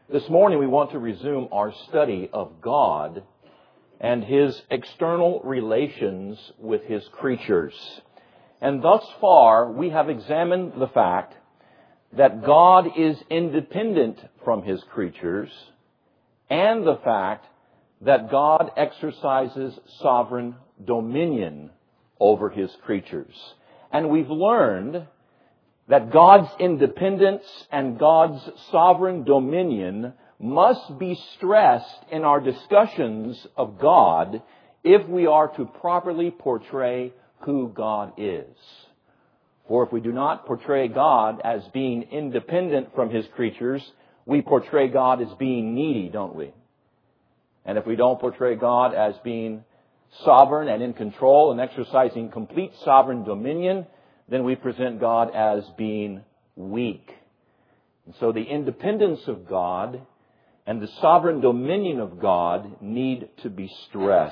This morning we want to resume our study of God and His external relations with His creatures. And thus far we have examined the fact that God is independent from His creatures and the fact that God exercises sovereign dominion over His creatures. And we've learned that God's independence and God's sovereign dominion must be stressed in our discussions of God if we are to properly portray who God is. For if we do not portray God as being independent from His creatures, we portray God as being needy, don't we? And if we don't portray God as being sovereign and in control and exercising complete sovereign dominion, then we present God as being weak. And so the independence of God and the sovereign dominion of God need to be stressed.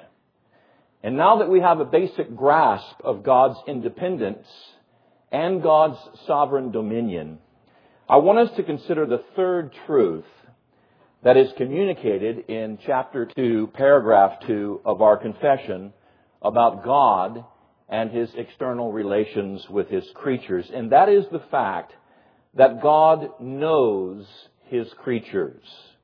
And now that we have a basic grasp of God's independence and God's sovereign dominion, I want us to consider the third truth that is communicated in chapter 2, paragraph 2 of our confession about God and His external relations with His creatures. And that is the fact that God knows His creatures.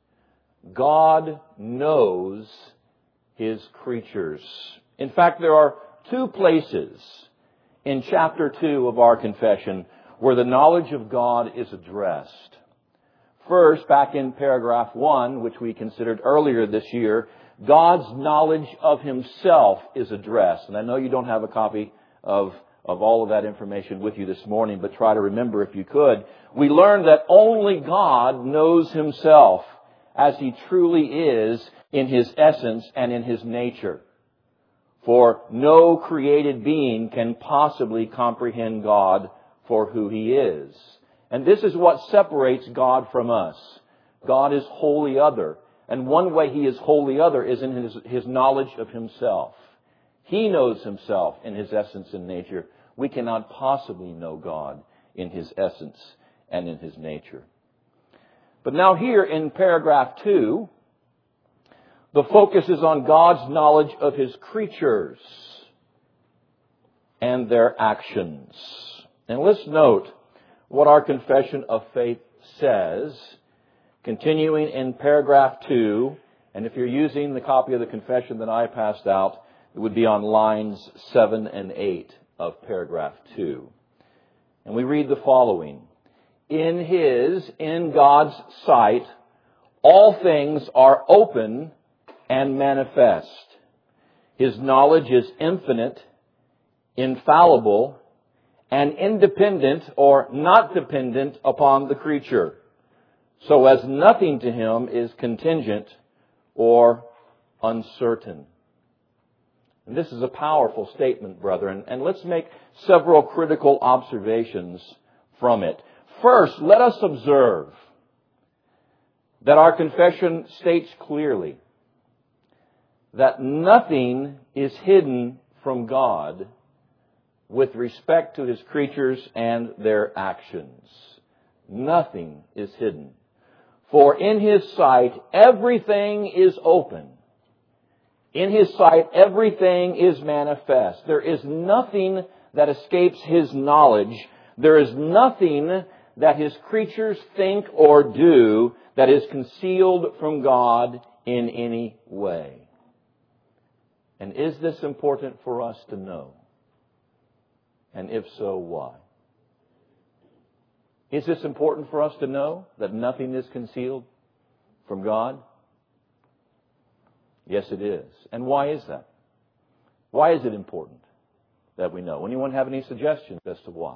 God knows His creatures. In fact, there are two places in chapter 2 of our confession where the knowledge of God is addressed. First, back in paragraph 1, which we considered earlier this year, God's knowledge of Himself is addressed. And I know you don't have a copy of all of that information with you this morning, but try to remember if you could. We learned that only God knows Himself as He truly is in His essence and in His nature. For no created being can possibly comprehend God for who He is. And this is what separates God from us. God is wholly other. And one way He is wholly other is in His knowledge of Himself. He knows Himself in His essence and nature. We cannot possibly know God in His essence and in His nature. But now here in paragraph 2, the focus is on God's knowledge of His creatures and their actions. And let's note what our confession of faith says, continuing in paragraph 2, and if you're using the copy of the confession that I passed out, it would be on lines 7 and 8 of paragraph 2. And we read the following. In God's sight, all things are open and manifest. His knowledge is infinite, infallible, and independent or not dependent upon the creature, so as nothing to Him is contingent or uncertain. And this is a powerful statement, brethren, and let's make several critical observations from it. First, let us observe that our confession states clearly that nothing is hidden from God with respect to His creatures and their actions. Nothing is hidden. For in His sight, everything is open. In His sight, everything is manifest. There is nothing that escapes His knowledge. There is nothing that His creatures think or do that is concealed from God in any way. And is this important for us to know? And if so, why? Is this important for us to know that nothing is concealed from God? Yes, it is. And why is that? Why is it important that we know? Anyone have any suggestions as to why?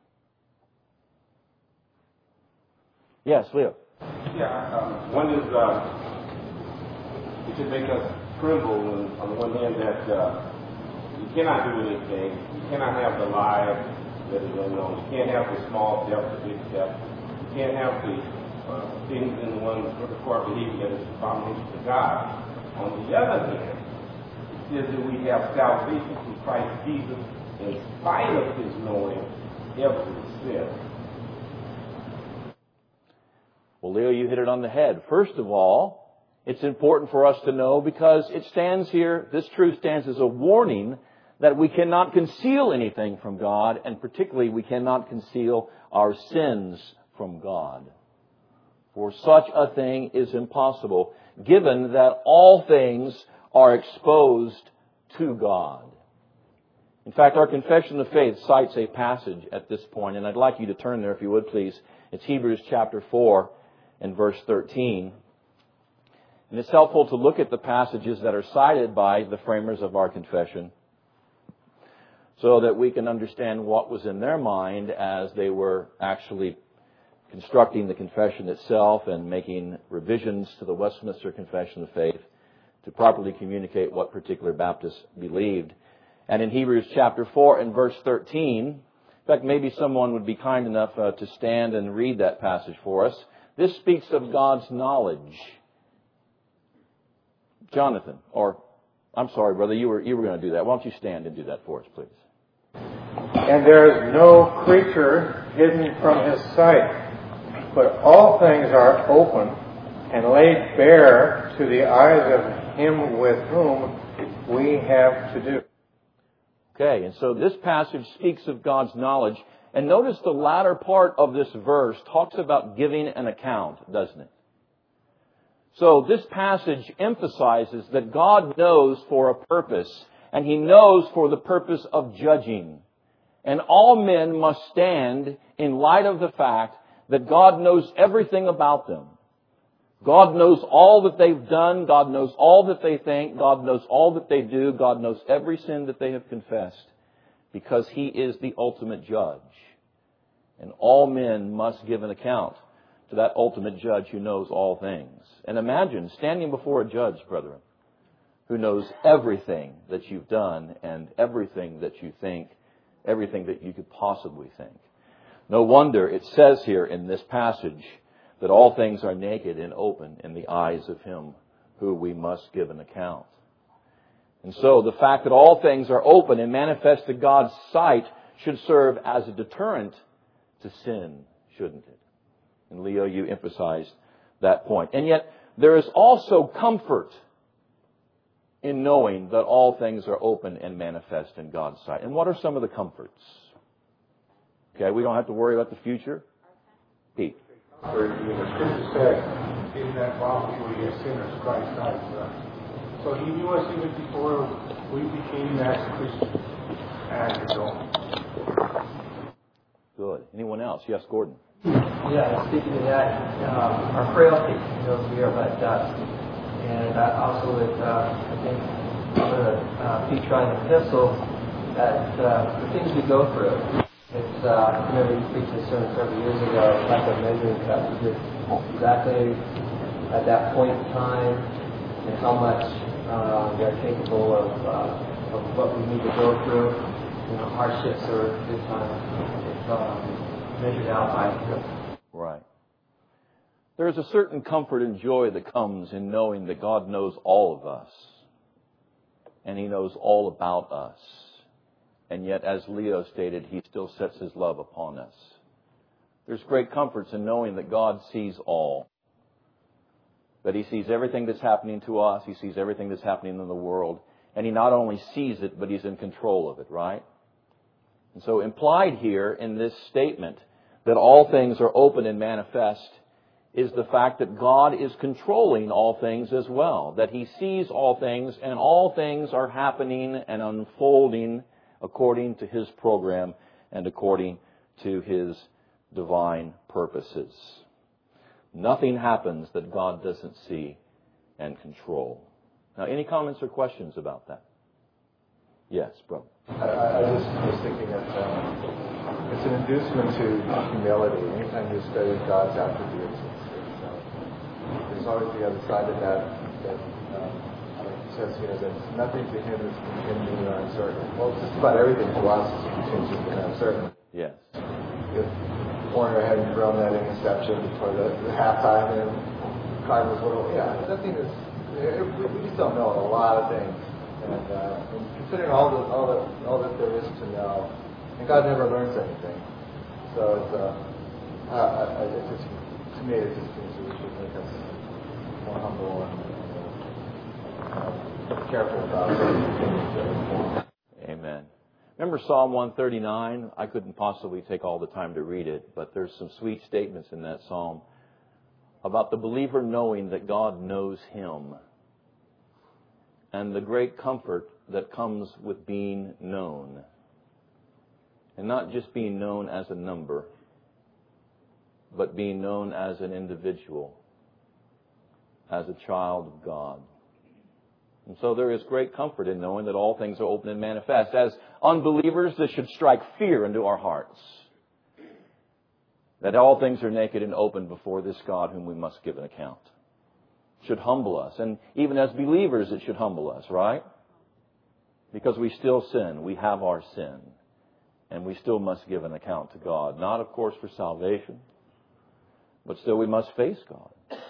Yes, Leo. Yeah, one is it should make us tremble on the one hand that you cannot do anything. You cannot have the life that is unknown. You can't have the small depth, the big depth. You can't have the things in the one core belief that is the foundation of God. On the other hand, it says that we have salvation through Christ Jesus in spite of His knowing every sin. Well, Leo, you hit it on the head. First of all, it's important for us to know because it stands here, this truth stands as a warning that we cannot conceal anything from God, and particularly we cannot conceal our sins from God. For such a thing is impossible, given that all things are exposed to God. In fact, our confession of faith cites a passage at this point, and I'd like you to turn there if you would, please. It's Hebrews chapter 4 and verse 13. And it's helpful to look at the passages that are cited by the framers of our confession so that we can understand what was in their mind as they were actually constructing the confession itself and making revisions to the Westminster Confession of Faith to properly communicate what particular Baptists believed. And in Hebrews chapter 4 and verse 13, in fact, maybe someone would be kind enough to stand and read that passage for us. This speaks of God's knowledge. Jonathan, or I'm sorry, brother, you were going to do that. Why don't you stand and do that for us, please? And there is no creature hidden from His sight, but all things are open and laid bare to the eyes of Him with whom we have to do. Okay, and so this passage speaks of God's knowledge. And notice the latter part of this verse talks about giving an account, doesn't it? So this passage emphasizes that God knows for a purpose, and He knows for the purpose of judging. And all men must stand in light of the fact that God knows everything about them. God knows all that they've done. God knows all that they think. God knows all that they do. God knows every sin that they have confessed, because He is the ultimate judge. And all men must give an account to that ultimate judge who knows all things. And imagine standing before a judge, brethren, who knows everything that you've done and everything that you think, everything that you could possibly think. No wonder it says here in this passage that all things are naked and open in the eyes of Him who we must give an account. And so the fact that all things are open and manifest to God's sight should serve as a deterrent to sin, shouldn't it? And Leo, you emphasized that point. And yet, there is also comfort in knowing that all things are open and manifest in God's sight. And what are some of the comforts? Okay, we don't have to worry about the future. Pete. The Scripture says, in that while we were yet sinners, Christ died for us. So He knew us even before we became as Christians as His own. Good. Anyone else? Yes, Gordon. Yeah, speaking of that, our frailty, we are but dust. And also with, I think, Pete trying the epistle, that the things we go through, it's, I remember you preached this sermon several years ago, like a measuring cup. You did exactly at that point in time and how much we are capable of what we need to go through. Hardships or good times. It's measured out by Him. Right. There is a certain comfort and joy that comes in knowing that God knows all of us. And He knows all about us. And yet, as Leo stated, He still sets His love upon us. There's great comforts in knowing that God sees all. That He sees everything that's happening to us. He sees everything that's happening in the world. And He not only sees it, but He's in control of it, right? And so implied here in this statement that all things are open and manifest is the fact that God is controlling all things as well. That He sees all things, and all things are happening and unfolding according to His program and according to His divine purposes. Nothing happens that God doesn't see and control. Now, any comments or questions about that? Yes, brother. I just was thinking that it's an inducement to humility. Anytime you study God's attributes, there's always the other side of that says, there's nothing to Him that's contingent or uncertain. Well, just about everything to us is contingent and uncertain. Yes. If Warner hadn't thrown that interception before the halftime and Cardinals would have, nothing is, we just don't know a lot of things. And considering all that there is to know, and God never learns anything. So it's just, to me, it just seems humble and careful about it. Amen. Remember Psalm 139? I couldn't possibly take all the time to read it, but there's some sweet statements in that psalm about the believer knowing that God knows him and the great comfort that comes with being known. And not just being known as a number, but being known as an individual, as a child of God. And so there is great comfort in knowing that all things are open and manifest. As unbelievers, this should strike fear into our hearts. That all things are naked and open before this God whom we must give an account. It should humble us. And even as believers, it should humble us, right? Because we still sin. We have our sin. And we still must give an account to God. Not, of course, for salvation, but still we must face God.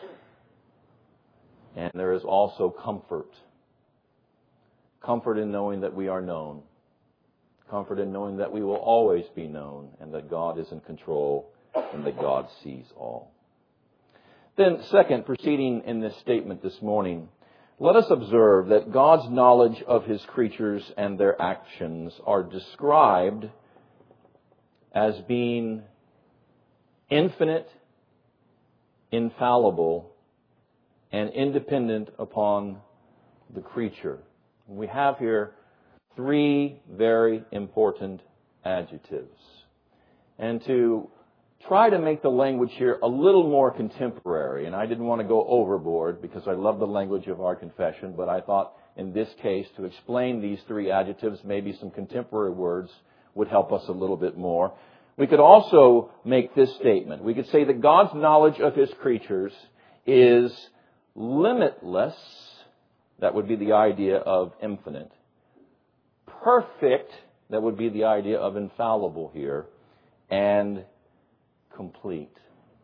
And there is also comfort. Comfort in knowing that we are known. Comfort in knowing that we will always be known and that God is in control and that God sees all. Then, second, proceeding in this statement this morning, let us observe that God's knowledge of His creatures and their actions are described as being infinite, infallible, and independent upon the creature. We have here three very important adjectives. And to try to make the language here a little more contemporary, and I didn't want to go overboard because I love the language of our confession, but I thought in this case to explain these three adjectives, maybe some contemporary words would help us a little bit more. We could also make this statement. We could say that God's knowledge of His creatures is limitless. That would be the idea of infinite. Perfect. That would be the idea of infallible here. And complete.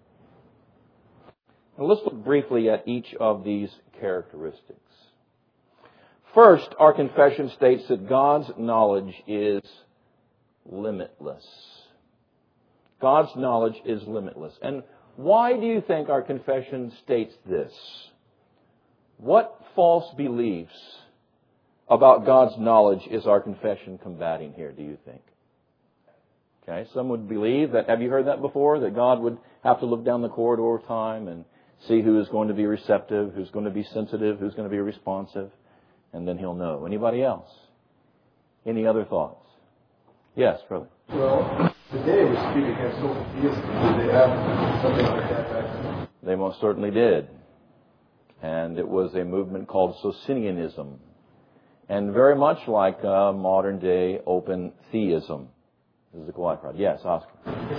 Now let's look briefly at each of these characteristics. First, our confession states that God's knowledge is limitless. God's knowledge is limitless. And why do you think our confession states this? What false beliefs about God's knowledge is our confession combating here, do you think? Okay, some would believe that, have you heard that before? That God would have to look down the corridor of time and see who is going to be receptive, who's going to be sensitive, who's going to be responsive, and then He'll know. Anybody else? Any other thoughts? Yes, brother. Well, today we speak against social theism. Did they have something like that back then? They most certainly did. And it was a movement called Socinianism. And very much like modern day open theism. This is a quiet crowd. Yes, Oscar.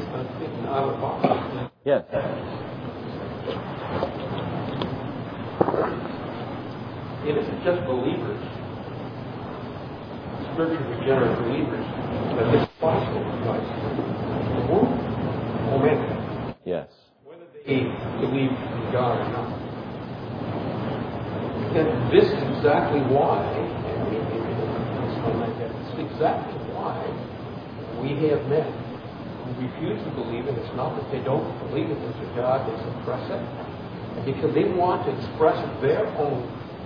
Yes. It isn't just believers, spiritually regenerate believers, that this is possible in Christ. The world, momentum. Yes. Whether they believe in God or not. And this is exactly why, it's exactly why we have men who refuse to believe it. It's not that they don't believe it, there's a God, they suppress it. And because they want to express their own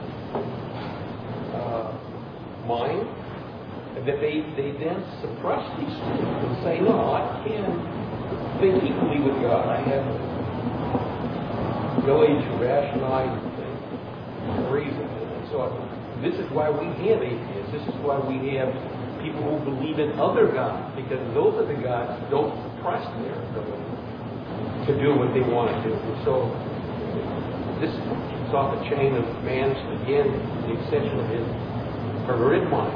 mind, and that they then suppress these things and say, no, I can't think equally with God. I have no age to rationalize reason. And so this is why we have atheists. This is why we have people who believe in other gods, because those other gods don't suppress their ability to do what they want to do. And so this is off the chain of man's, again, the extension of his perverted mind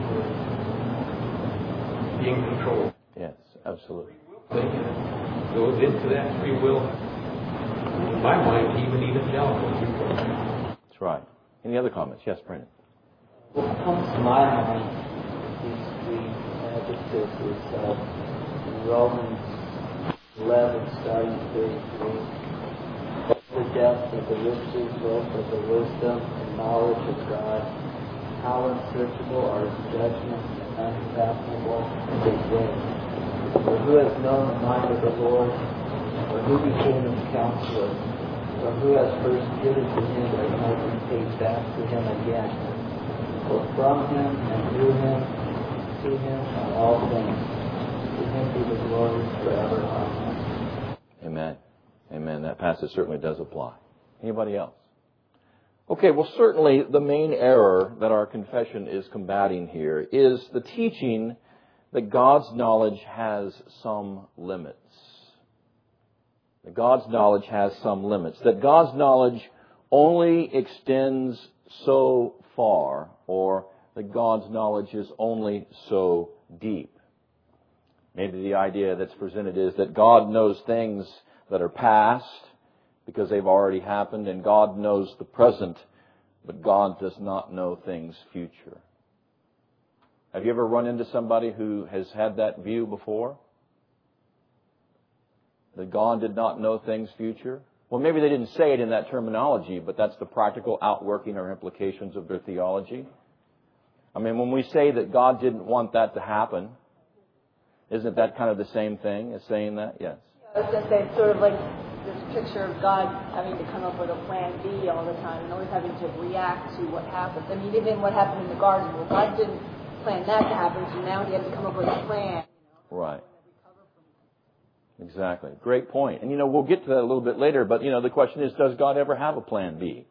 being controlled. Yes, absolutely. Thinking it goes into that free will, in my mind, even evangelical free will. That's right. Any other comments? Yes, Brandon. What comes to my mind, these three adjectives, is Romans 11, starting 33. The depth of the riches, both of the wisdom and knowledge of God. How unsearchable are His judgments and unfathomable His ways. For who has known the mind of the Lord, or who became His counselor? For who has first given to him has more than paid back to him again. For from him and through him, to him are all things. To him be the glory forever. Amen. Amen. Amen. That passage certainly does apply. Anybody else? Okay, well, certainly the main error that our confession is combating here is the teaching that God's knowledge has some limits. That God's knowledge has some limits. That God's knowledge only extends so far, or that God's knowledge is only so deep. Maybe the idea that's presented is that God knows things that are past because they've already happened, and God knows the present, but God does not know things future. Have you ever run into somebody who has had that view before? That God did not know things future? Well, maybe they didn't say it in that terminology, but that's the practical outworking or implications of their theology. I mean, when we say that God didn't want that to happen, isn't that kind of the same thing as saying that? Yes. I was going to say, it's sort of like this picture of God having to come up with a plan B all the time and always having to react to what happens. I mean, even what happened in the garden, well, God didn't plan that to happen, so now he had to come up with a plan. Right. Exactly. Great point. And, we'll get to that a little bit later, but, the question is, does God ever have a plan B?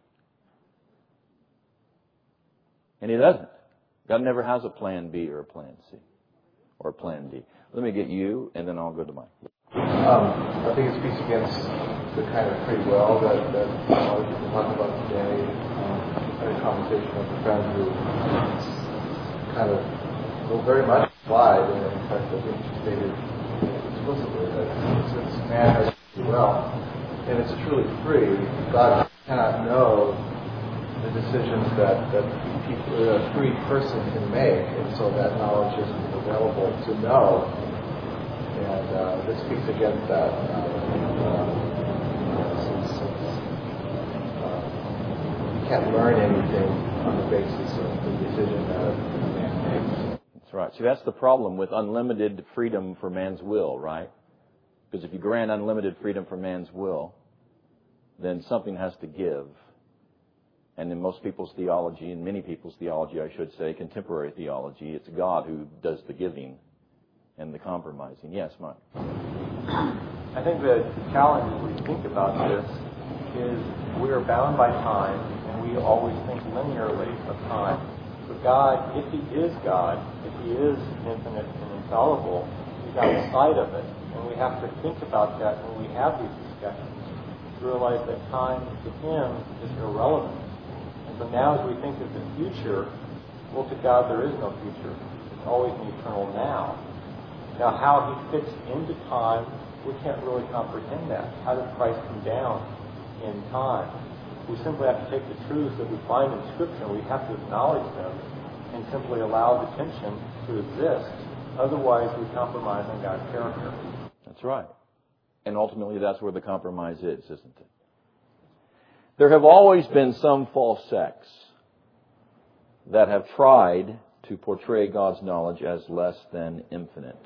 And he doesn't. God never has a plan B or a plan C or a plan D. Let me get you, and then I'll go to Mike. I think it speaks against the kind of free will that a lot of people talk about today. I had a conversation with a friend who kind of very much applied, and in fact I think she stated explicitly that since man has free will, and it's truly free, God cannot know the decisions that a free person can make, and so that knowledge isn't available to know. And this speaks against that. You can't learn anything on the basis of the decision that a man makes. That's right. See, that's the problem with unlimited freedom for man's will, right? Because if you grant unlimited freedom for man's will, then something has to give. And in most people's theology, in many people's theology, I should say, contemporary theology, it's God who does the giving and the compromising. Yes, Mike? I think the challenge as we think about this is we are bound by time, and we always think linearly of time. But God, if he is God, if he is infinite and infallible, he's outside of it. And we have to think about that when we have these discussions. Realize that time to him is irrelevant. And so now as we think of the future, well, to God there is no future. It's always an eternal now. Now, how he fits into time, we can't really comprehend that. How does Christ come down in time? We simply have to take the truths that we find in Scripture, we have to acknowledge them and simply allow the tension to exist. Otherwise, we compromise on God's character. That's right. And ultimately, that's where the compromise is, isn't it? There have always been some false sects that have tried to portray God's knowledge as less than infinite.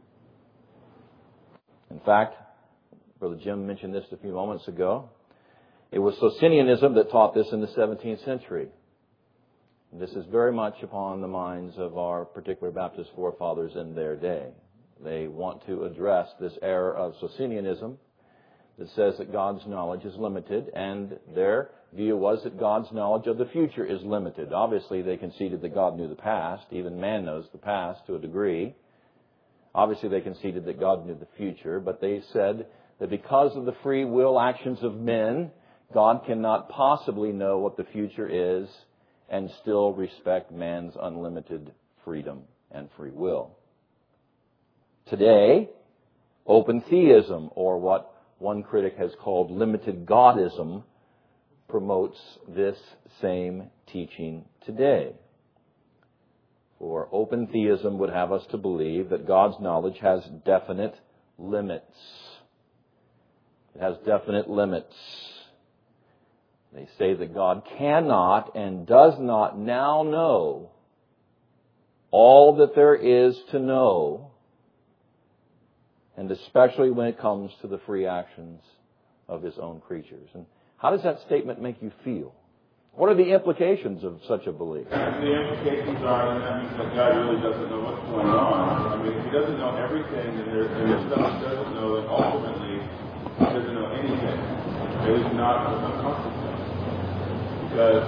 In fact, Brother Jim mentioned this a few moments ago. It was Socinianism that taught this in the 17th century. And this is very much upon the minds of our particular Baptist forefathers in their day. They want to address this error of Socinianism that says that God's knowledge is limited, and their view was that God's knowledge of the future is limited. Obviously, they conceded that God knew the past. Even man knows the past to a degree. Obviously, they conceded that God knew the future, but they said that because of the free will actions of men, God cannot possibly know what the future is and still respect man's unlimited freedom and free will. Today, open theism, or what one critic has called limited Godism, promotes this same teaching today. For open theism would have us to believe that God's knowledge has definite limits. It has definite limits. They say that God cannot and does not now know all that there is to know, and especially when it comes to the free actions of His own creatures. And how does that statement make you feel? What are the implications of such a belief? The implications are that means that God really doesn't know what's going on. I mean, if He doesn't know everything, then there's stuff He doesn't know, and ultimately He doesn't know anything. At least not with some consequence. Because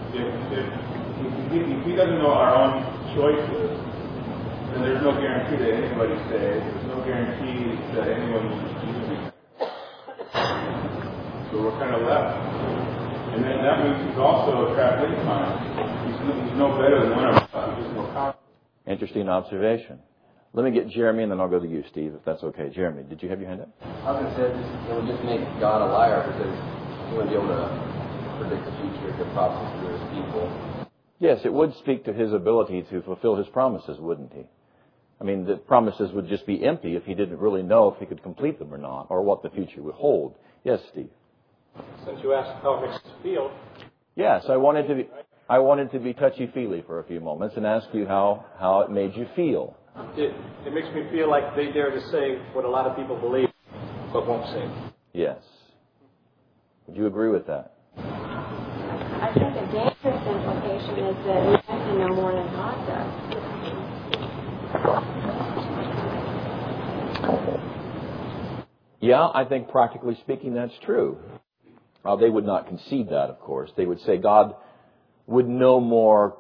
if He doesn't know our own choices, then there's no guarantee that anybody's saved. There's no guarantee that anyone will be. So we're kind of left. And then that means He's also trapped in time. He's no better than one of us. He's just more powerful. Interesting observation. Let me get Jeremy, and then I'll go to you, Steve, if that's okay. Jeremy, did you have your hand up? I was going to say it would just make God a liar because He wouldn't be able to predict the future, give prophecies through His people. Yes, it would speak to His ability to fulfill His promises, wouldn't He? I mean, the promises would just be empty if He didn't really know if He could complete them or not, or what the future would hold. Yes, Steve? Since you asked how it makes us feel. Yes, I wanted to be touchy-feely for a few moments and ask you how it made you feel. It makes me feel like they dare to say what a lot of people believe, but won't say. Yes. Would you agree with that? I think the dangerous implication is that we have to know more than God does. Yeah, I think practically speaking that's true. They would not concede that, of course. They would say God would know more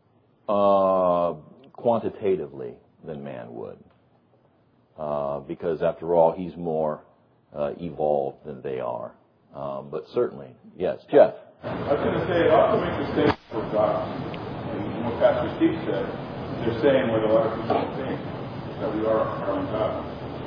quantitatively than man would. Because after all, He's more evolved than they are. But certainly, yes. Jeff? I was going to say, it also makes the statement for God. And what Pastor Steve said, they're saying what a lot of people think, that we are our own God.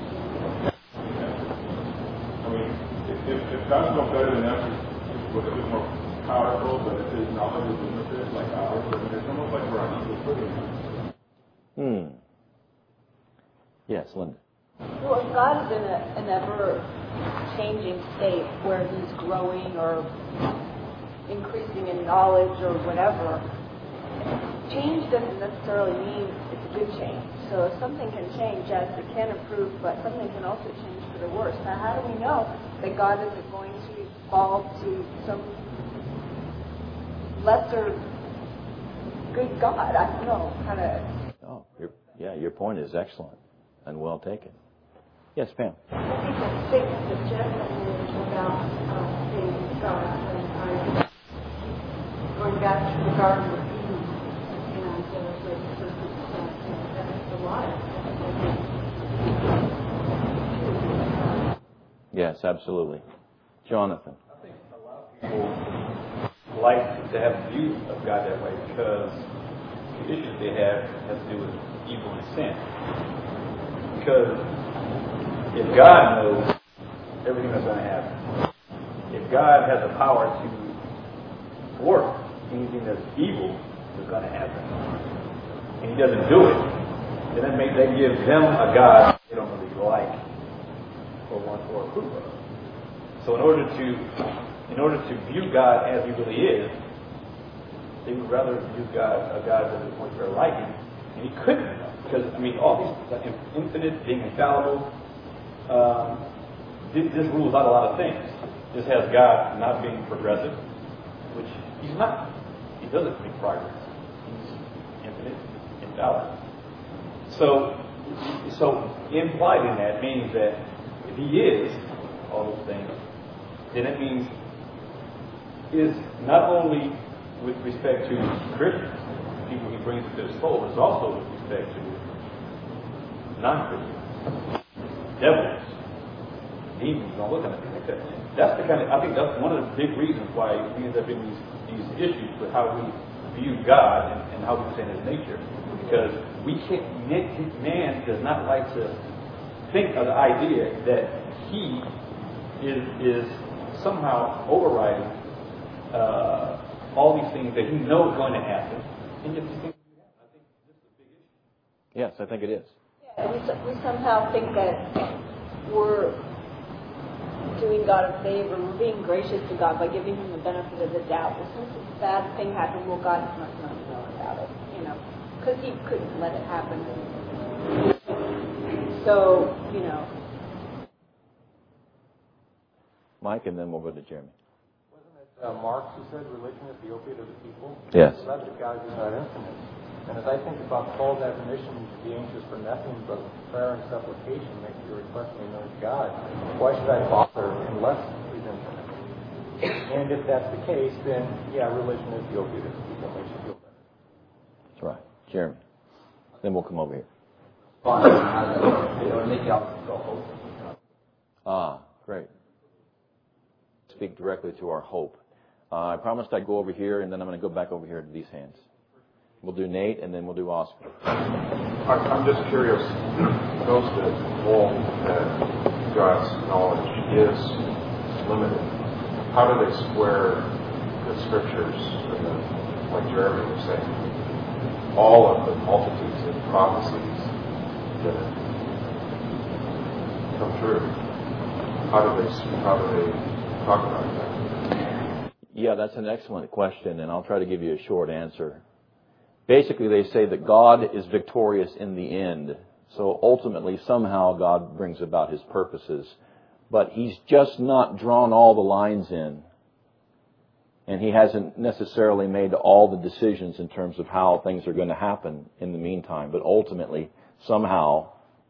I mean, if God's no better than us, He's a bit more powerful, but if His knowledge is limited like ours, it's almost like we're on equal footing. Yes, Linda. Well, if God is in an ever-changing state where He's growing or increasing in knowledge or whatever, change doesn't necessarily mean it's a good change. So if something can change, yes, it can improve, but something can also change for the worse. Now, how do we know that God isn't going to evolve to some lesser good God? I don't know, kind of. Your point is excellent and well taken. Yes, Pam. I think the statement that Jeff made about being God and going back to the Garden of Eden and the circumstance that is the life. Yes, absolutely. Jonathan. I think a lot of people like to have a view of God that way because the issues they have has to do with evil and sin. Because if God knows everything that's going to happen, if God has the power to thwart anything that's evil that's going to happen, and He doesn't do it, then that gives them a God they don't really like or want or approve of. So in order to view God as He really is, they would rather view a God that is more to their liking, and He couldn't, because all these infinite, being infallible. This rules out a lot of things. This has God not being progressive, which He's not. He doesn't make progress. He's infinite, infallible. So implied in that means that if He is all those things, then it means is not only with respect to Christians, people He brings into His fold, is also with respect to non-Christians, devils, demons, and all those kind of things like that. I think that's one of the big reasons why we end up in these issues with how we view God and how we understand His nature. Because man does not like to think of the idea that He is somehow overriding all these things that He knows are going to happen. And yet these things do happen. I think this is a big issue. Yes, I think it is. Yeah, we somehow think that we're doing God a favor, we're being gracious to God by giving Him the benefit of the doubt. As soon as a bad thing happens, well, God must not know about it, because He couldn't let it happen. So, Mike, and then we'll go to Jeremy. Wasn't it Marx who said religion is the opiate of the people? Yes. So that's the God who's not infinite. And as I think about Paul's admonition to be anxious for nothing but prayer and supplication, make your request be known to God, why should I bother unless He's infinite? And if that's the case, then, yeah, religion is the opiate of the people. Makes you feel better. That's right. Jeremy. Then we'll come over here. Great. Speak directly to our hope. I promised I'd go over here, and then I'm going to go back over here to these hands. We'll do Nate, and then we'll do Oscar. I'm just curious, those that hold that God's knowledge is limited, how do they square the scriptures, like Jeremy was saying, all of the multitudes of prophecies that come true? How do they talk about that? Yeah, that's an excellent question, and I'll try to give you a short answer. Basically, they say that God is victorious in the end. So ultimately, somehow God brings about His purposes. But He's just not drawn all the lines in. And He hasn't necessarily made all the decisions in terms of how things are going to happen in the meantime. But ultimately, somehow,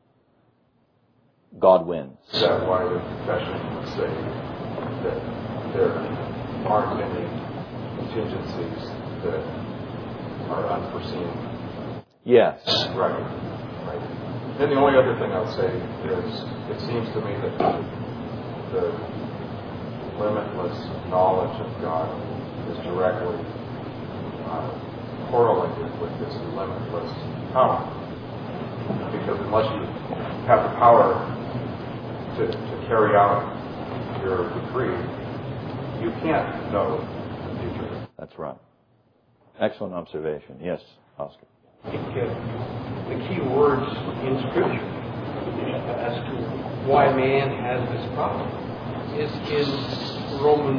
God wins. Is that why the confession would say that there aren't any contingencies that are unforeseen? Yes. Right. And the only other thing I would say is, it seems to me that the limitless knowledge of God is directly correlated with His limitless power. Because unless you have the power to carry out your decree, you can't know the future. That's right. Excellent observation. Yes, Oscar. I think the key words in Scripture as to why man has this problem is in Romans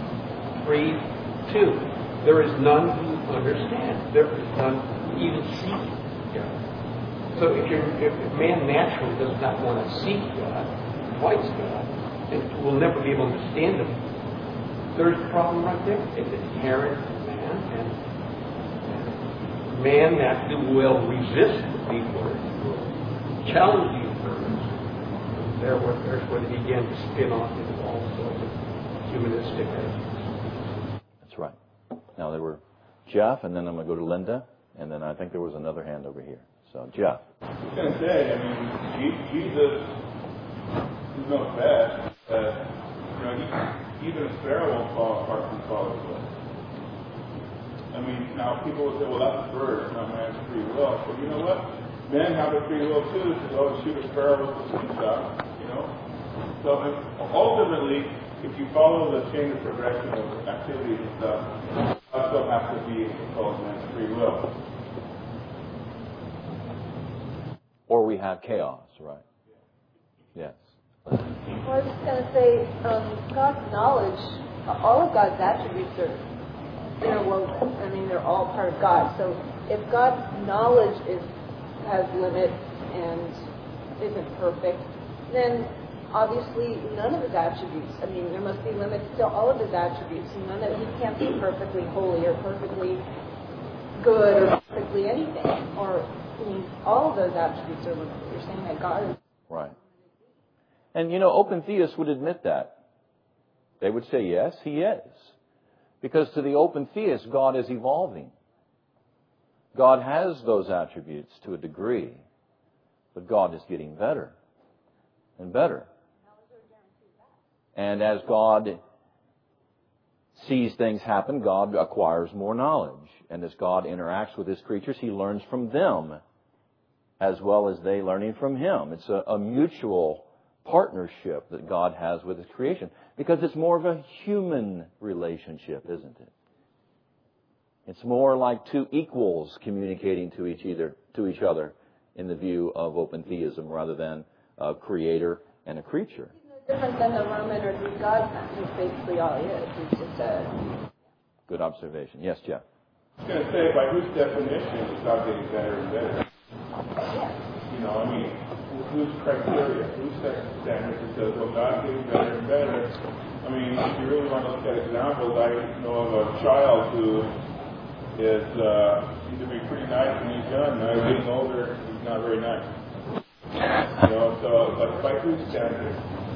3:2. There is none who understands. There is none who even seeks God. So if man naturally does not want to seek God, fights God, and will never be able to understand Him, there's a problem right there. It's inherent in man, and man naturally will resist the word, will challenge these words. There's where they begin to spin off into all sorts of humanistic attitudes. That's right. Now there were Jeff, and then I'm going to go to Linda, and then I think there was another hand over here. So, Jeff. I was going to say, Jesus knows best that, even a sparrow won't fall apart from Father's will. Now people will say, well, that's a bird, it's not man's free will. But you know what? Men have a free will too to go and shoot a sparrow with a slingshot, So ultimately, if you follow the chain of progression of activities and stuff, that still has to be called man's free will. Or we have chaos, right? Yes. Well, I was just going to say, God's knowledge, all of God's attributes are interwoven. They're all part of God. So if God's knowledge has limits and isn't perfect, then obviously none of His attributes. There must be limits to all of His attributes. He can't be perfectly holy or perfectly good or perfectly anything. All of those attributes are limited. You're saying that God is... Right. And, open theists would admit that. They would say, yes, He is. Because to the open theist, God is evolving. God has those attributes to a degree. But God is getting better and better. And as God sees things happen, God acquires more knowledge. And as God interacts with His creatures, He learns from them as well as they learning from Him. It's a mutual partnership that God has with His creation, because it's more of a human relationship, isn't it? It's more like two equals communicating to each other in the view of open theism, rather than a creator and a creature. He's no different than the Roman or Greek gods. That's basically all He is. He's just a... Good observation. Yes, Jeff. I was going to say, by whose definition is God getting better and better? whose criteria, whose standards? It says, well, God gave better and better. I mean, if you really want to look at examples, I know of a child who is, he can be pretty nice when he's young. Now he's getting older, he's not very nice. You know, so, but by whose standards?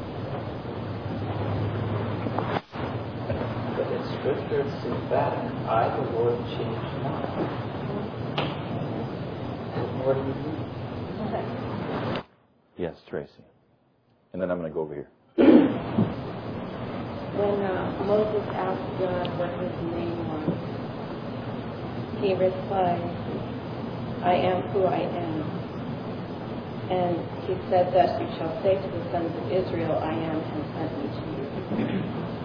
But in Scripture it's emphatic. I, the Lord, change not. What more do you need? Yes, Tracy. And then I'm going to go over here. When Moses asked God what his name was, he replied, I am who I am. And he said that you shall say to the sons of Israel, I am has sent me to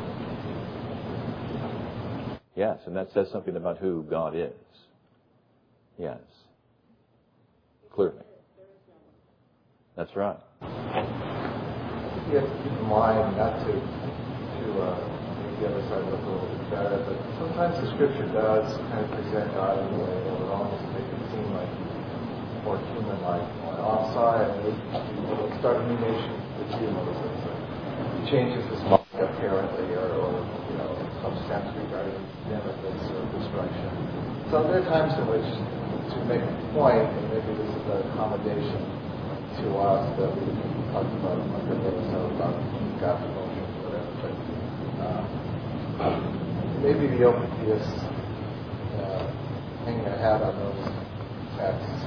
you. Yes, and that says something about who God is. Yes. Clearly. That's right. You have to keep in mind not to make the other side look a little bit better, but sometimes the Scripture does kind of present God in a way that would almost make it seem like he's more human-like. On the offside, he'll start a new nation with you, Moses. He changes his mind apparently, or in some sense regarding benefits or destruction. So there are times in which to make a point, and maybe this is an accommodation to us that we talked about a month ago or so about God's emotions, whatever. But maybe the open theists hanging their hat on those texts.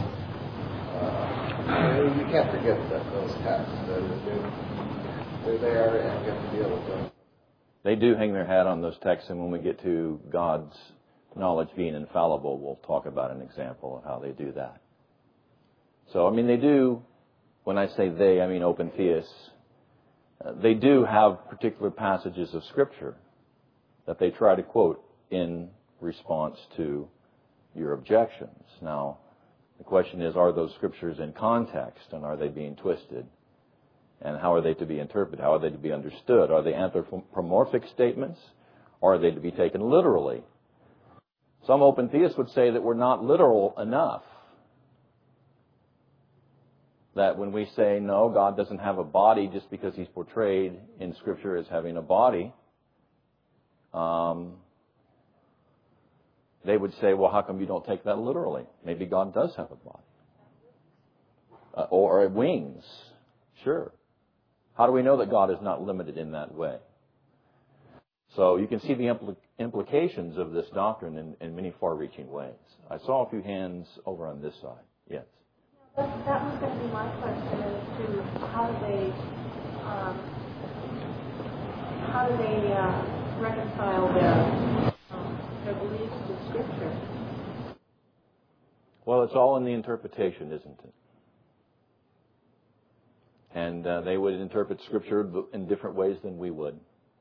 You can't forget that those texts they're there, and you have to deal with them. They do hang their hat on those texts, and when we get to God's knowledge being infallible, we'll talk about an example of how they do that. So, I mean, they do. When I say they, I mean open theists. They do have particular passages of Scripture that they try to quote in response to your objections. Now, the question is, are those Scriptures in context, and are they being twisted? And how are they to be interpreted? How are they to be understood? Are they anthropomorphic statements, or are they to be taken literally? Some open theists would say that we're not literal enough. That when we say, no, God doesn't have a body just because he's portrayed in Scripture as having a body, they would say, well, how come you don't take that literally? Maybe God does have a body. Or wings. Sure. How do we know that God is not limited in that way? So you can see the implications of this doctrine in many far-reaching ways. I saw a few hands over on this side. Yes. That was going to be my question as to how do they reconcile their beliefs with Scripture? Well, it's all in the interpretation, isn't it? And they would interpret Scripture in different ways than we would.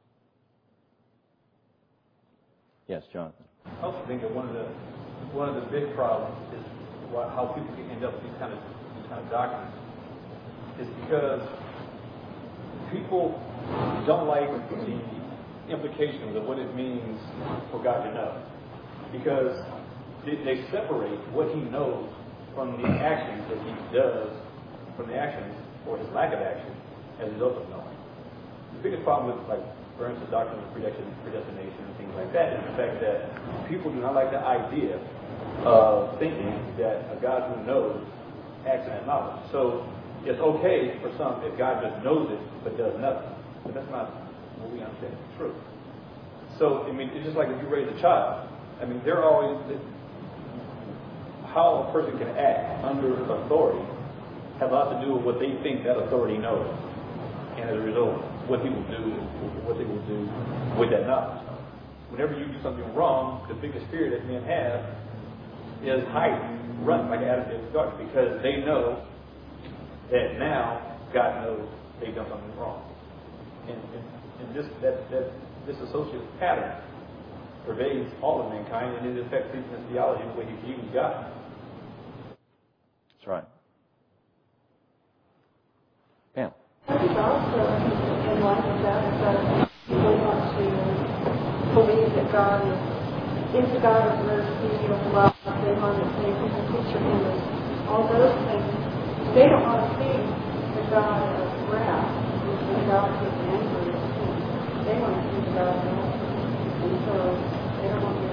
Yes, Jonathan. I also think that one of the big problems is how people can end up with these kind of doctrines is because people don't like the implications of what it means for God to know, because they separate what he knows from the actions that he does, from the actions or his lack of action as a result of knowing. The biggest problem with, like, for instance, doctrine of predestination and things like that is the fact that people do not like the idea of thinking that a God who knows acts in that knowledge. So it's okay for some if God just knows it but does nothing. But that's not what we understand is true. So, I mean, it's just like if you raise a child. I mean, they're always... How a person can act under authority has a lot to do with what they think that authority knows. And as a result, what he will do, what they will do with that knowledge. Whenever you do something wrong, the biggest fear that men have is hiding, running like an attitude of darkness, because they know that now God knows they've done something wrong. And this associative pattern pervades all of mankind, and it affects even his theology and the way he views God. That's right. Yeah. I think also in light of that is that people want to believe that God is a God of mercy, of love. They want to say His picture image, all those things. They don't want to see the God of wrath, which when God gets angry at sin, they want to see God of wrath. And so they don't want to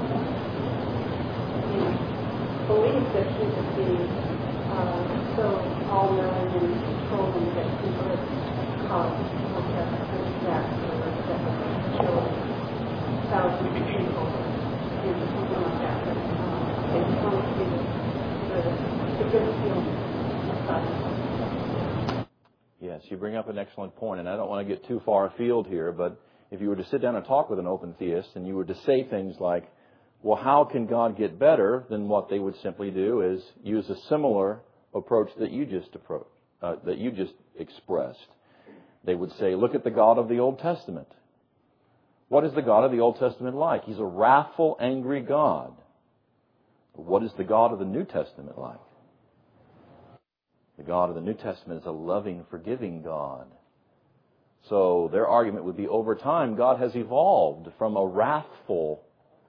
believe that he would be so all-knowing and controlling that he would cause a disaster or kill thousands of people and something like that. But they just want to see the good feeling of God. Yes, you bring up an excellent point, and I don't want to get too far afield here, but if you were to sit down and talk with an open theist and you were to say things like, well, how can God get better? Then what they would simply do is use a similar approach that you just expressed. They would say, look at the God of the Old Testament. What is the God of the Old Testament like? He's a wrathful, angry God. What is the God of the New Testament like? The God of the New Testament is a loving, forgiving God. So their argument would be, over time, God has evolved from a wrathful,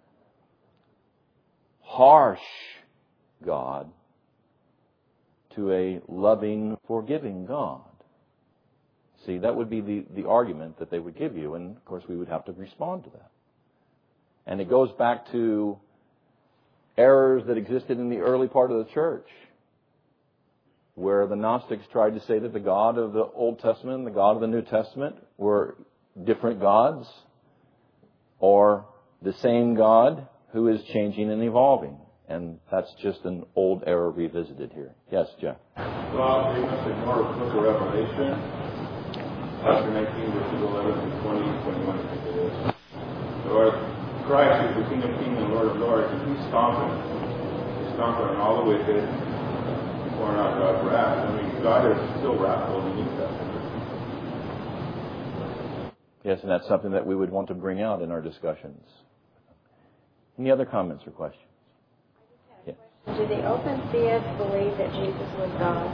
harsh God to a loving, forgiving God. See, that would be the argument that they would give you, and of course we would have to respond to that. And it goes back to errors that existed in the early part of the church, where the Gnostics tried to say that the God of the Old Testament and the God of the New Testament were different gods, or the same God who is changing and evolving. And that's just an old error revisited here. Yes, Jeff? Well, they must ignore the book of Revelation, chapter 19, verses 11 and 20, 21, I think it is. The Lord Christ is the King of Kings and Lord of Lords, and He's stomping. He's stomping on all the wicked, pouring out God's wrath. I mean, God is still wrathful in the New Testament. Yes, and that's something that we would want to bring out in our discussions. Any other comments or questions? Yeah. Do the open theists believe that Jesus was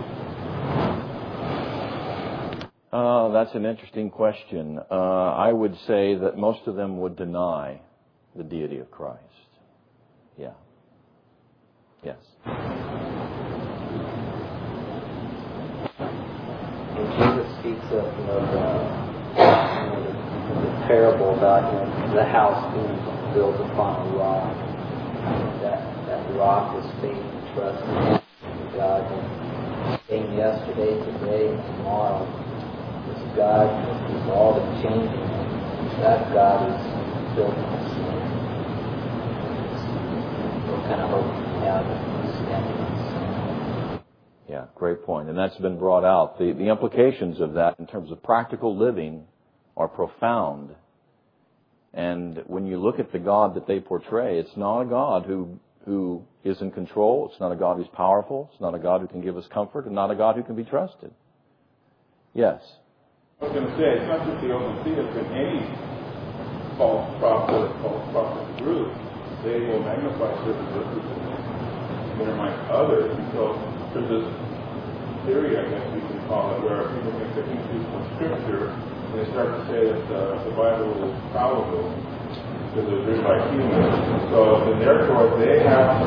God? That's an interesting question. I would say that most of them would deny the deity of Christ. Yeah. Yes. When Jesus speaks of the parable about the house being built upon a rock, that rock is faith and trust in God. And same yesterday, today, and tomorrow. This God is evolving, changing. That God is built on sin. What kind of hope we have in standing on sin? Yeah, great point. And that's been brought out. The implications of that in terms of practical living are profound. And when you look at the God that they portray, it's not a God who is in control. It's not a God who's powerful. It's not a God who can give us comfort, and not a God who can be trusted. Yes? I was going to say, it's not just the open theists, but any false prophet or false prophet group, they will magnify certain verses and minimize others. And so there's this theory, I guess we can call it, where people think they're used from Scripture, and they start to say that the Bible is fallible because it was written by humans. So, and therefore, they have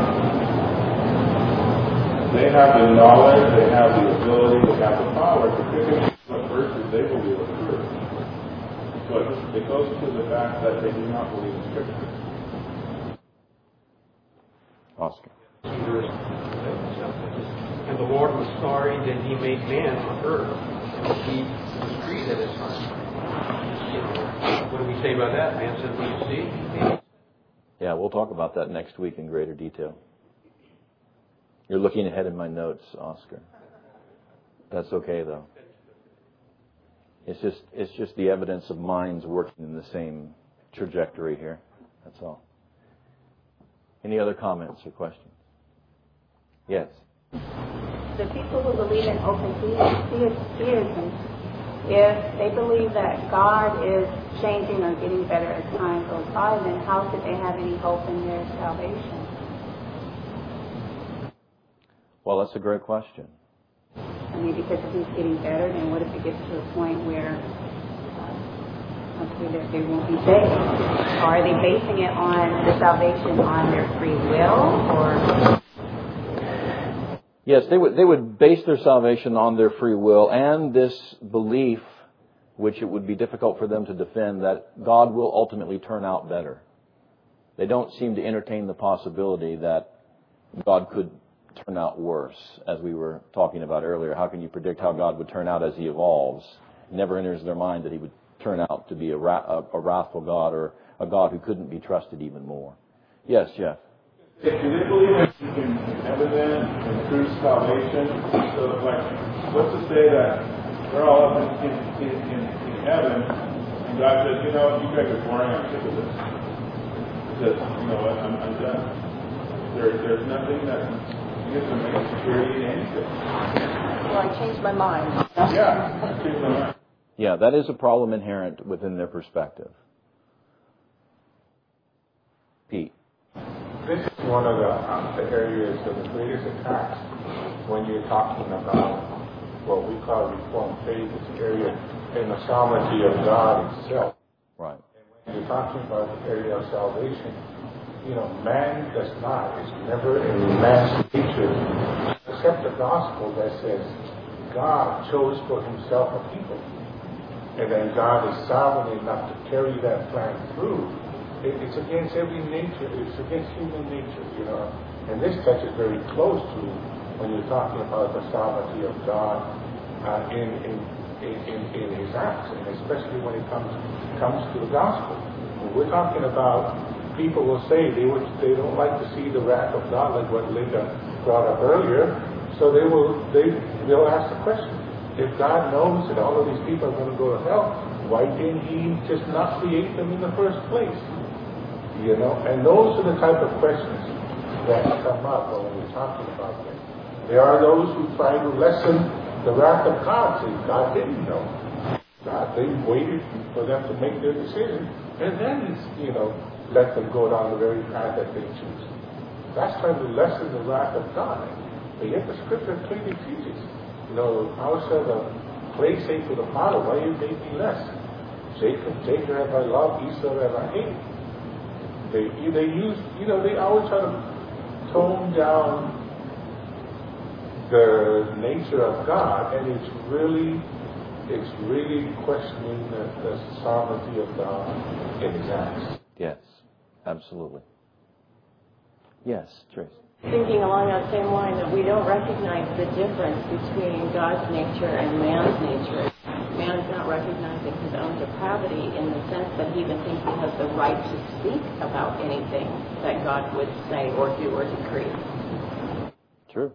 the knowledge, they have the ability, they have the power to pick and choose what verses they believe are true. So it goes to the fact that they do not believe in Scripture. Oscar. And the Lord was sorry that He made man on earth. And he was created at His time. What do we say about that? Man said, "What you see?" Yeah, we'll talk about that next week in greater detail. You're looking ahead in my notes, Oscar. That's okay, though. It's just the evidence of minds working in the same trajectory here. That's all. Any other comments or questions? Yes. The people who believe in open theism, if they believe that God is changing or getting better as time goes by, then how could they have any hope in their salvation? Well, that's a great question. I mean, because if He's getting better, then what if it gets to a point where they won't be saved? Or are they basing it on the salvation on their free will, or? Yes, they would base their salvation on their free will and this belief, which it would be difficult for them to defend, that God will ultimately turn out better. They don't seem to entertain the possibility that God could turn out worse, as we were talking about earlier. How can you predict how God would turn out as He evolves? It never enters their mind that He would turn out to be a wrathful God or a God who couldn't be trusted even more. Yes, Jeff? Do they believe in heaven then, in true salvation? So, like, what's to say that we're all up in heaven, and God says, you guys are boring, I'm sick of this. Because, I'm done. There's nothing that gives them any security in anything. Well, I changed my mind. Yeah, I changed my mind. Yeah, that is a problem inherent within their perspective. Pete. This is one of the areas of the greatest attacks when you're talking about what we call Reformed faith. It's an area in the sovereignty of God Himself. Right. And when you're talking about the area of salvation, man does not. It's never in man's nature, except the gospel that says God chose for Himself a people. And then God is sovereign enough to carry that plan through. It's against every nature. It's against human nature, And this touches very close to when you're talking about the sovereignty of God in His acts, and especially when it comes to the gospel. When we're talking about, people will say they don't like to see the wrath of God, like what Linda brought up earlier. So they'll ask the question: if God knows that all of these people are going to go to hell, why didn't He just not create them in the first place? And those are the type of questions that come up when we're talking about this. There are those who try to lessen the wrath of God, saying God didn't know. They waited for them to make their decision, and then let them go down the very path that they choose. That's trying to lessen the wrath of God. But yet the Scripture clearly teaches, how shall the clay say to the potter, why you make me less? Jacob have I loved, Esau have I hated. They always try to tone down the nature of God, and it's really questioning the sovereignty of God in His acts. Yes, absolutely. Yes, Trace. Thinking along that same line, that we don't recognize the difference between God's nature and man's nature. Man is not recognizing his own depravity in the sense that he even thinks he has the right to speak about anything that God would say or do or decree. True.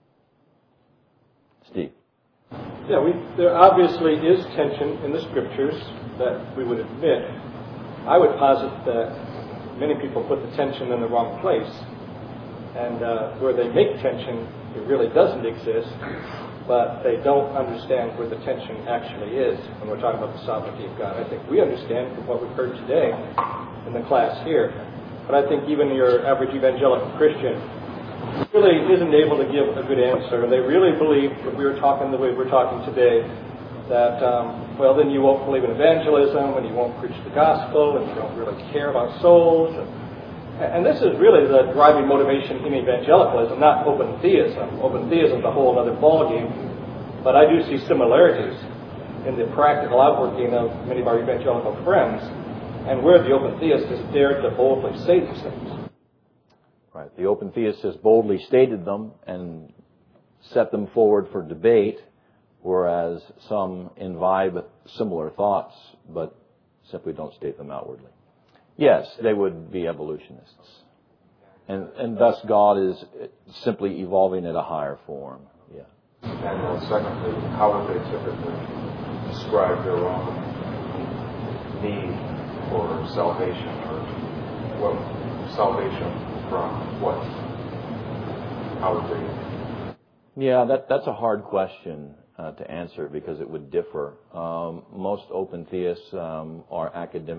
Steve. Yeah, there obviously is tension in the Scriptures that we would admit. I would posit that many people put the tension in the wrong place. And where they make tension, it really doesn't exist, but they don't understand where the tension actually is when we're talking about the sovereignty of God. I think we understand from what we've heard today in the class here, but I think even your average evangelical Christian really isn't able to give a good answer. They really believe, if we were talking the way we're talking today, that, then you won't believe in evangelism, and you won't preach the gospel, and you don't really care about souls. And this is really the driving motivation in evangelicalism, not open theism. Open theism is a whole other ballgame. But I do see similarities in the practical outworking of many of our evangelical friends, and where the open theist has dared to boldly say these things. Right. The open theist has boldly stated them and set them forward for debate, whereas some imbibe similar thoughts, but simply don't state them outwardly. Yes, they would be evolutionists. And thus God is simply evolving at a higher form. Yeah. And secondly, how would they typically describe their own need for salvation, or what salvation from what? How would they? Yeah, that's a hard question to answer because it would differ. Most open theists are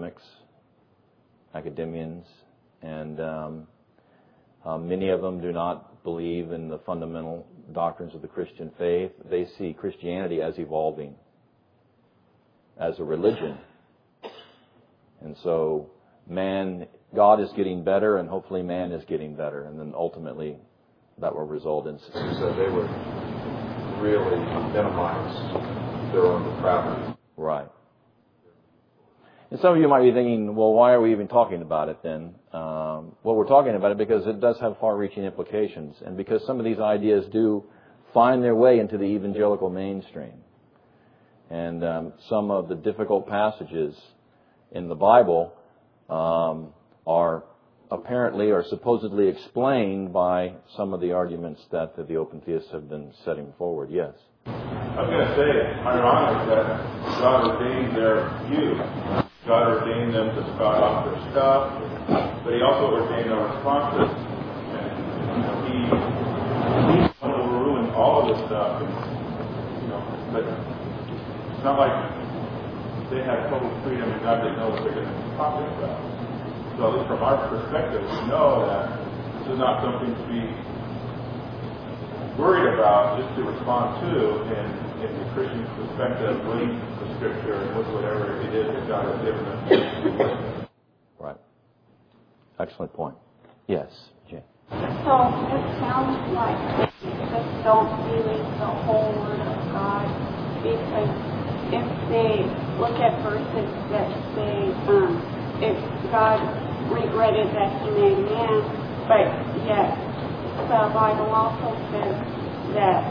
academians, and many of them do not believe in the fundamental doctrines of the Christian faith. They see Christianity as evolving, as a religion. And so God is getting better, and hopefully man is getting better, and then ultimately that will result in success. So they would really minimize their own depravity. Right. And some of you might be thinking, well, why are we even talking about it then? Well, we're talking about it because it does have far-reaching implications, and because some of these ideas do find their way into the evangelical mainstream. And some of the difficult passages in the Bible are apparently or supposedly explained by some of the arguments that the open theists have been setting forward. Yes? I was going to say, it's ironic that God ordained their view. God ordained them to spout off their stuff, but He also ordained our responses. And He's overruling all of this stuff. And, but it's not like they have total freedom and God didn't know what they're going to be talking about. So at least from our perspective, we know that this is not something to be worried about, just to respond to in the Christian perspective, reading the Scripture and with whatever it is that God has given us. Right. Excellent point. Yes, Jane. So it sounds like you just don't believe the whole Word of God, because if they look at verses that say, if God regretted that He made man, but yet the Bible also says that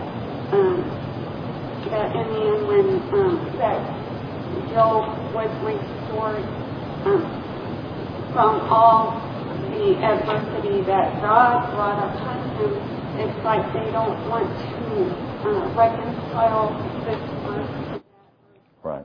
that in the end, when that Job was restored from all the adversity that God brought upon him, it's like they don't want to reconcile this verse to that verse. Right.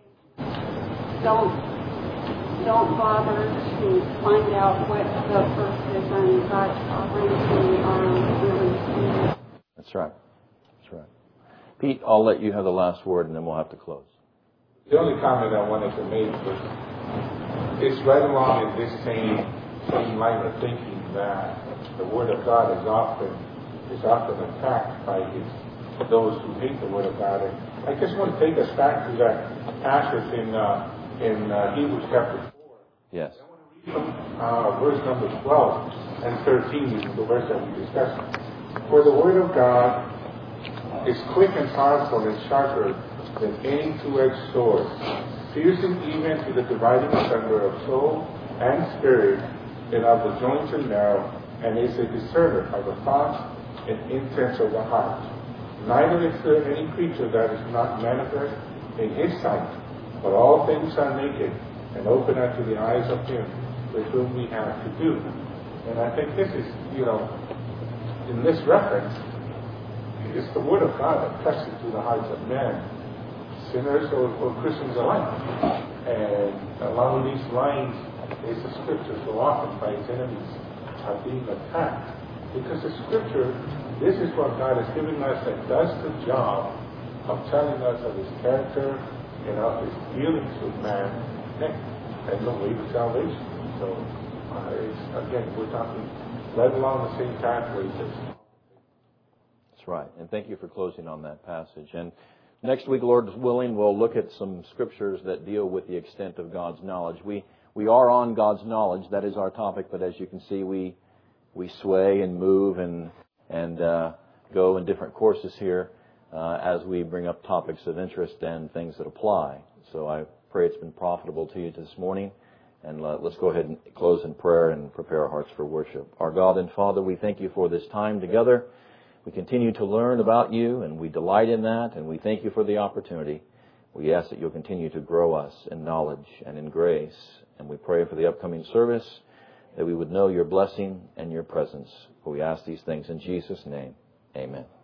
Don't bother to find out what the verse is on God's sovereignty really. That's right. That's right. Pete, I'll let you have the last word, and then we'll have to close. The only comment I wanted to make was it's right along in this same line of thinking that the Word of God is often attacked by those who hate the Word of God. And I just want to take us back to that passage in Hebrews chapter 4. Yes. Verse number 12 and 13 is the verse that we discussed. For the Word of God is quick and powerful and sharper than any two-edged sword, piercing even to the dividing asunder of soul and spirit, and of the joints and marrow, and is a discerner of the thoughts and intents of the heart. Neither is there any creature that is not manifest in His sight, but all things are naked and open unto the eyes of Him with whom we have to do. And I think this is, in this reference, it's the Word of God that cuts into the hearts of men, sinners or Christians alike. And along these lines is the Scripture so often by its enemies are being attacked. Because the Scripture, this is what God has given us that does the job of telling us of His character and of His dealings with man and the way to salvation. So, we're talking right along the same pathways as. That's right. And thank you for closing on that passage. And next week, Lord willing, we'll look at some scriptures that deal with the extent of God's knowledge. We are on God's knowledge. That is our topic. But as you can see, we sway and move and go in different courses here as we bring up topics of interest and things that apply. So I pray it's been profitable to you this morning. And let's go ahead and close in prayer and prepare our hearts for worship. Our God and Father, we thank you for this time together. We continue to learn about you, and we delight in that, and we thank you for the opportunity. We ask that you'll continue to grow us in knowledge and in grace. And we pray for the upcoming service, that we would know your blessing and your presence. For we ask these things in Jesus' name. Amen.